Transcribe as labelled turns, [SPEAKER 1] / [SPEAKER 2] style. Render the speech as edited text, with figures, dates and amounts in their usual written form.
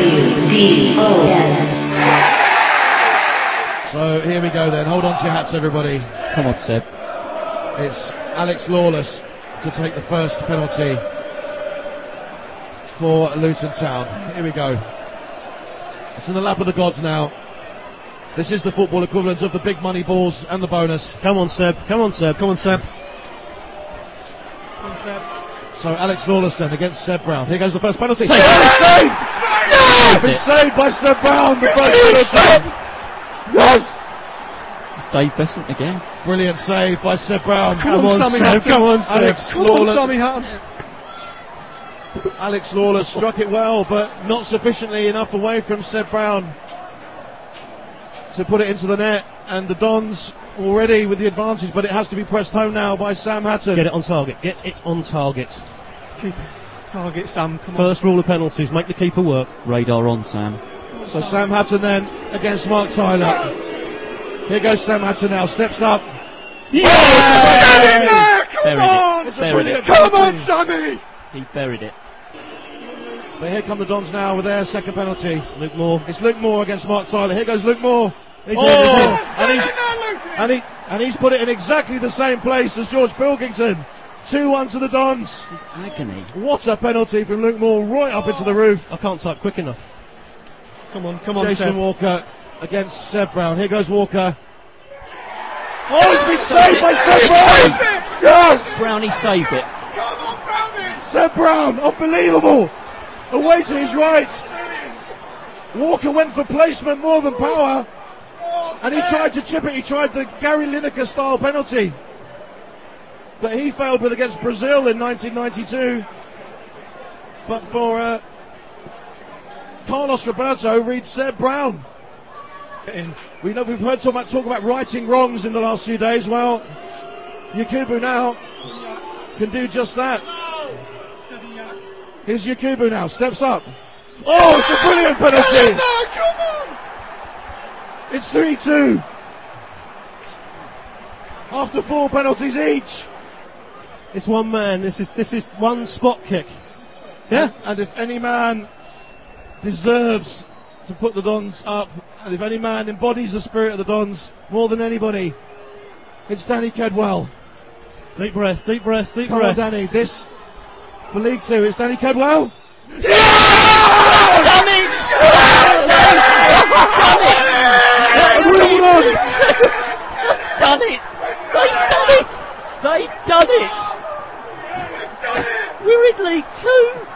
[SPEAKER 1] So here we go then. Hold on to your hats, everybody.
[SPEAKER 2] Come on, Seb.
[SPEAKER 1] It's Alex Lawless to take the first penalty for Luton Town. Here we go. It's in the lap of the gods now. This is the football equivalent of the big money balls and the bonus.
[SPEAKER 3] Come on, Seb. Come on, Seb. Come on, Seb. Come on, Seb.
[SPEAKER 1] So Alex Lawless then against Seb Brown. Here goes the first penalty.
[SPEAKER 2] Saved!
[SPEAKER 1] Yes! Been saved by Seb Brown. The first penalty. Yes!
[SPEAKER 2] It's Dave Besant again.
[SPEAKER 1] Brilliant save by Seb Brown.
[SPEAKER 3] Come on, Seb. Come on, Seb.
[SPEAKER 1] Alex
[SPEAKER 3] Come on,
[SPEAKER 1] Lawless.
[SPEAKER 3] Sammy Hutton.
[SPEAKER 1] Alex Lawless struck it well, but not sufficiently enough away from Seb Brown to put it into the net. And the Dons already with the advantage, but it has to be pressed home now by Sam Hatton.
[SPEAKER 3] Get it on target. Get it on target.
[SPEAKER 4] Keep target, Sam. Come
[SPEAKER 3] First rule of penalties: make the keeper work.
[SPEAKER 2] Radar on, Sam.
[SPEAKER 1] So Sam Hatton then against Mark Tyler. Here goes Sam Hatton now. Steps up.
[SPEAKER 4] Yeah!
[SPEAKER 2] Buried it.
[SPEAKER 1] It's a
[SPEAKER 2] Buried
[SPEAKER 1] brilliant
[SPEAKER 2] it.
[SPEAKER 4] Come
[SPEAKER 1] penalty.
[SPEAKER 4] on, Sammy!
[SPEAKER 2] He buried it.
[SPEAKER 1] But here come the Dons now with their second penalty.
[SPEAKER 3] Luke Moore.
[SPEAKER 1] It's Luke Moore against Mark Tyler. Here goes Luke Moore.
[SPEAKER 3] He's
[SPEAKER 1] And he's put it in exactly the same place as George Pilkington. 2-1 to the Dons.
[SPEAKER 2] This is agony.
[SPEAKER 1] What a penalty from Luke Moore right up into the roof.
[SPEAKER 3] I can't type quick enough.
[SPEAKER 4] Come on,
[SPEAKER 1] Jason
[SPEAKER 4] Seb.
[SPEAKER 1] Walker against Seb Brown. Here goes Walker. Oh, it's been saved by Seb Brown. Yes!
[SPEAKER 2] Brownie saved it.
[SPEAKER 4] Come on, Brownie!
[SPEAKER 1] Seb Brown, unbelievable. Away to his right. Walker went for placement more than power. And he tried to chip it. He tried the Gary Lineker style penalty that he failed with against Brazil in 1992. But for Carlos Roberto reads Seb Brown. We know we've heard talk about righting wrongs in the last few days. Well, Yakubu now can do just that. Here's Yakubu now, steps up. Oh, it's a brilliant penalty.
[SPEAKER 4] Come on!
[SPEAKER 1] It's 3-2. After 4 penalties each.
[SPEAKER 3] It's one man. This is one spot kick. Yeah.
[SPEAKER 1] And if any man deserves to put the Dons up, and if any man embodies the spirit of the Dons more than anybody, it's Danny Kedwell.
[SPEAKER 3] Deep breath. Deep breath. Deep
[SPEAKER 1] Come on,
[SPEAKER 3] breath.
[SPEAKER 1] Danny. This for League 2. It's Danny Kedwell.
[SPEAKER 2] Done it! Done it! They've done it! They've done it! We're in League 2!